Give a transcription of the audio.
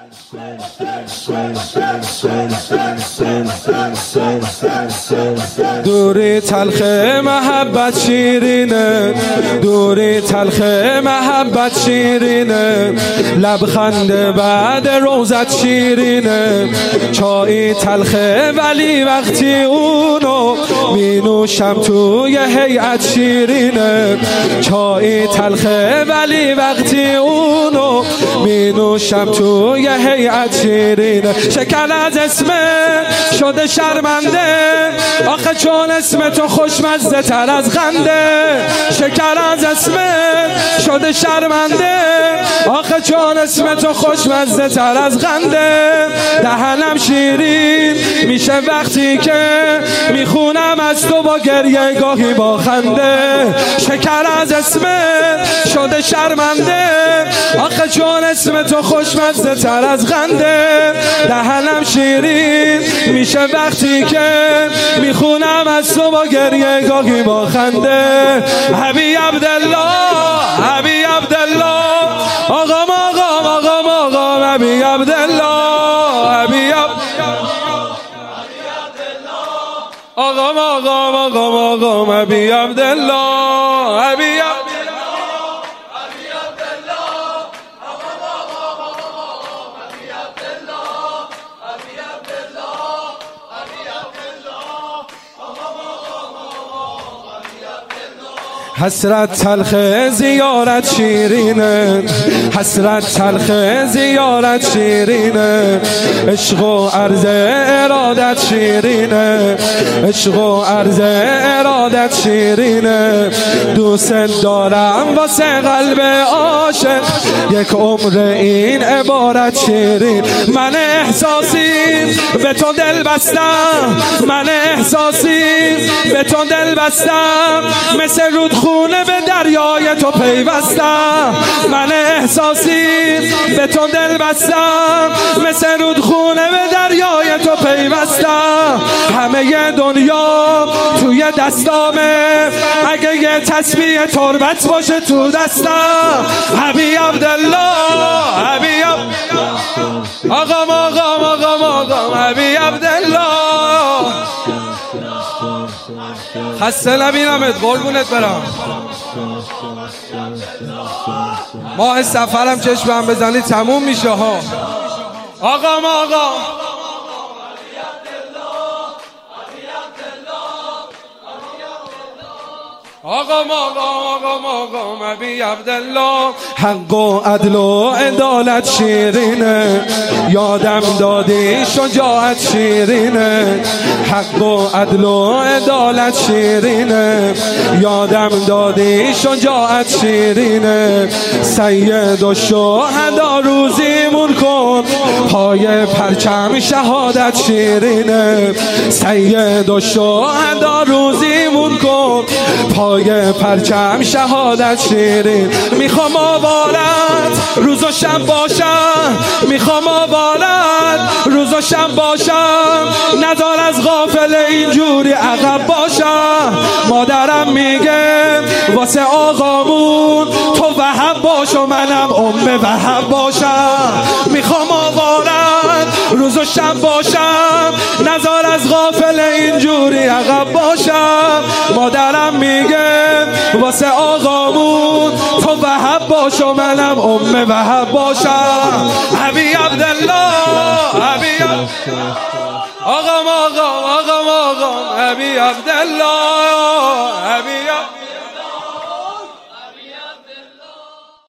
دوری تلخ محبت شیرینه، دوری تلخ محبت شیرینه، لبخند بعد روزت شیرینه. چای تلخه ولی وقتی اونو می نوشم توی هیئت شیرینه. چای تلخه ولی وقتی اونو می نوشم توی هیئت شیرینه. شکل از اسمه شده شرمنده، آخه چون اسم تو خوشمزه تر از خنده. شکل از اسمه شده شرمنده، آخه چون اسم تو خوشمزه تر از خنده. دهنم شیرین میشه وقتی که میخونم از تو با گریه گاهی با خنده. شکل از اسمه شده شرمنده، آخه چون اسم تو خوشمزه تر از خنده. دهنم شیرین میشه وقتی که میخونم از تو با گریه گاهی با خنده. حبی عبدالله، حبی عبدالله، آقام آقام آقام آقام حبی عبدالله، حبی آقام آقام آقام آقام حبی عبدالله، حبی حسرت تلخ زیارت شیرینه، حسرت تلخ زیارت شیرینه. عشق و عرض ارادت شیرینه، عشق و عرض ارادت شیرینه. دوست دارم واسه قلب عاشق، یک عمر این عبارت شیرین. من احساسی به تو دل بستم، من احساسی به تو دل بستم، مثل رودخونه به دریای تو پیوستم. من احساسی به تو دل بستم، مثل رودخونه به دریای تو پیوستم. همه دنیا توی دستامه، اگه یه تسبیح تربت باشه تو دستم. حبی عبدالله، حبی آقام آقام آقام آقام حبی عبدالله. خسته نبینمت، قربونت برم. ماه سفرم چشمم بزنی تموم میشه ها. آقام آقام آقام آقام آقام حبی عبدالله. حق و عدل و عدالت شیرینه، یادم دادی شجاعت شیرینه. حق و عدل و عدالت شیرینه، یادم دادی شجاعت شیرینه. سید و شهدا روزیمون کن، پای پرچم شهادت شیرینه. سید و شهدا روزیمون کن، پای پرچم شهادت شیرین. میخوام آوارت روز و شب باشم، میخوام آوارت روز و شب باشم، نذار از غافل اینجوری عقب باشم. مادرم میگه واسه آقامون تو وهب باش و منم ام وهب باشم. میخوام آوارت روز و شب باشم، نذار از غافل اینجوری عقب باشم. مادرم میگه واسه آقامون تو وهب باش و منم ام وهب باشم. حبی عبدالله، حبی آقام آقام آقام آقام حبی عبدالله، حبی